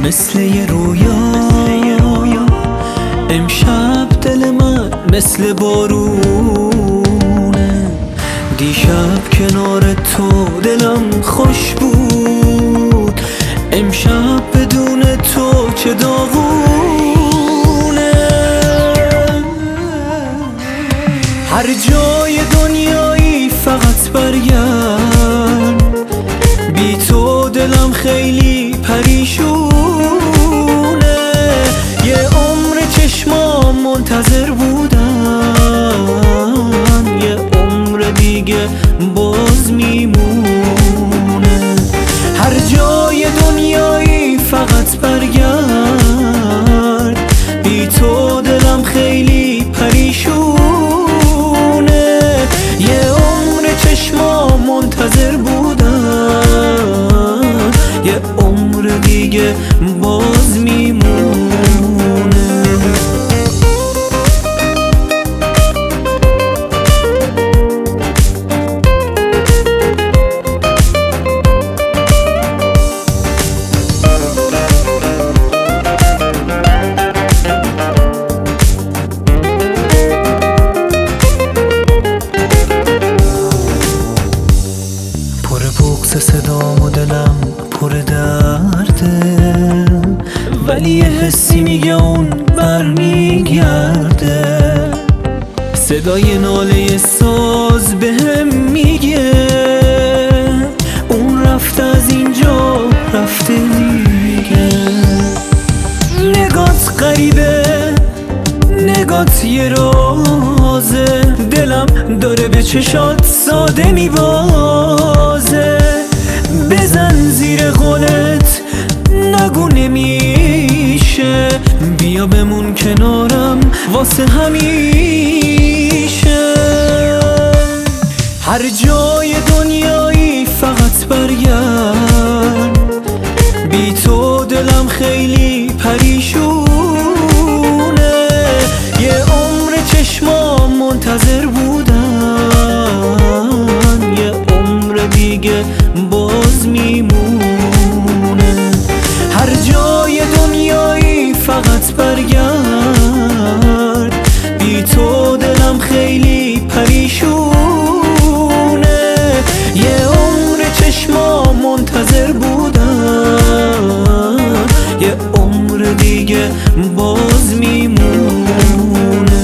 مثل یه رویا امشب دل من مثل بارونه. دیشب کنار تو دلم خوش بود، امشب بدون تو چه داغونه. هر جای دنیایی فقط برگرد، بی تو دلم خیلی پریشونه. یه عمر چشمام منتظر بودن، یه عمر دیگه باز میمونه. هر جای دنیایی فقط برگرد، بی تو دلم خیلی پریشونه. یه عمر چشمام منتظر بودن، یه عمر دیگه باز میمونه. صدام و دلم پر درده، ولی یه حسی میگه اون برمیگرده. صدای ناله ساز بهم میگه اون رفته از اینجا رفته دیگه. نگات غریبه، نگات یه رازه، دلم داره به چشات ساده میبازه. بزن زیر قولت، نگو نمیشه، بیا بمون کنارم واسه همیشه. هر جای دنیایی فقط برگرد، بی تو دلم خیلی پریشونه. یه عمر چشمام منتظر بودن، یه عمر دیگه باز میمونه. هر جای دنیایی فقط برگرد، بی تو دلم خیلی پریشونه. یه عمر چشمام منتظر بودن، یه عمر دیگه باز میمونه.